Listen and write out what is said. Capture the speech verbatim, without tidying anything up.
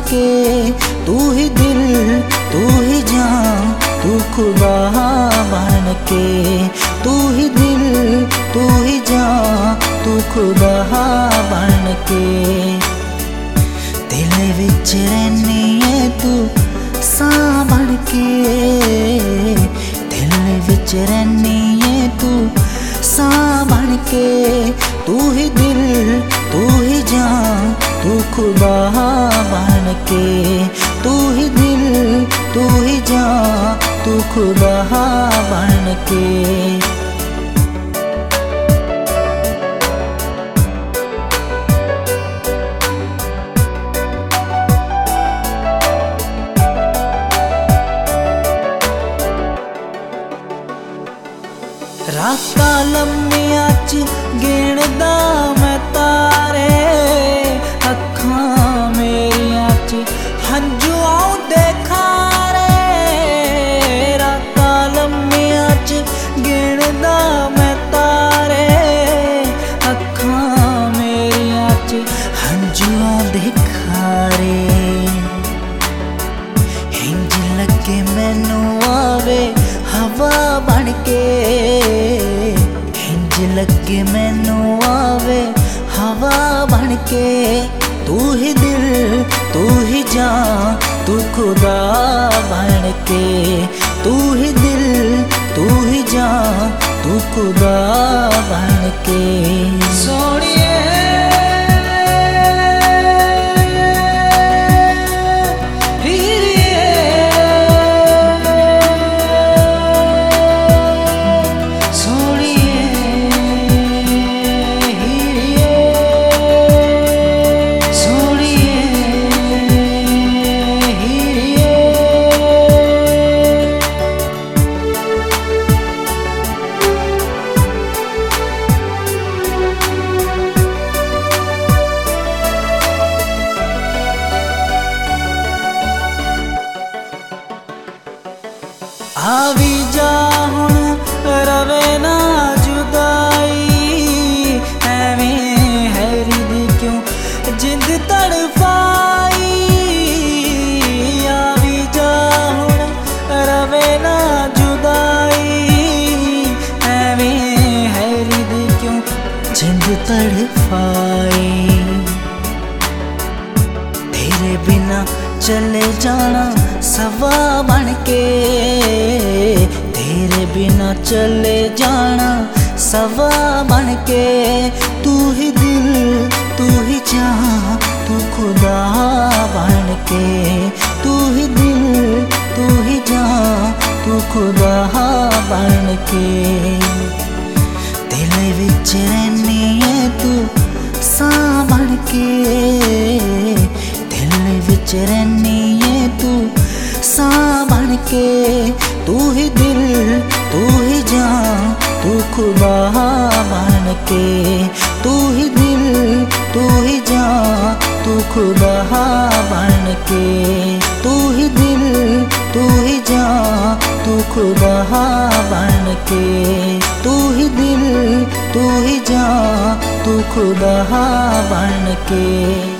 के, तू ही दिल तू ही जान तू खुदा बन के, तू ही दिल तू ही जान तू खुदा बन के। दिल विच रहनी है तू सां बन के, दिल विच रहनी है तू सां बन के, तू ही दिल तू ही जान तू खुदा बन के, तू ही दिल तू ही जान तू खुदा बन के। रातां लम्मियां च गिणदा मैं तारे, अखां मेरियां च हंझू आउंदे खारे। रातां लम्मियां च गिणदा मैं तारे, अखां मेरियां च हंझू आउंदे खारे। इंज लगे मैनू आवे हवा बन के, इंज लगे मैनू आवे हवा बन के, तू ही दिल तू ही जान तू खुदा बन के, तू ही दिल तू ही जान तू खुदा बन के। सोनिए आवी जा हुण रवे ना जुदाई, एवें हैरी दी क्यों जिंद तड़फाई। आवी जा हुण रवे ना जुदाई, एवें हैरी दी क्यों जिंद तड़फाई। तेरे बिना चले जाना सवा बन के, तेरे बिना चले जाना सवा बन के, तू ही दिल तू ही जान तू खुदा बन के, तू ही दिल तू ही जान तू खुदा बन के। दिल विच रहनी है तू सां बन के, दिल विच रहनी है तू सां बन के, तू ही दिल तू ही जान तू खुदा बन के, तू ही दिल तू ही जान तू खुदा बन के, तू ही दिल तू ही जान तू खुदा बन के, तू ही दिल तू ही जान तू खुदा बन के।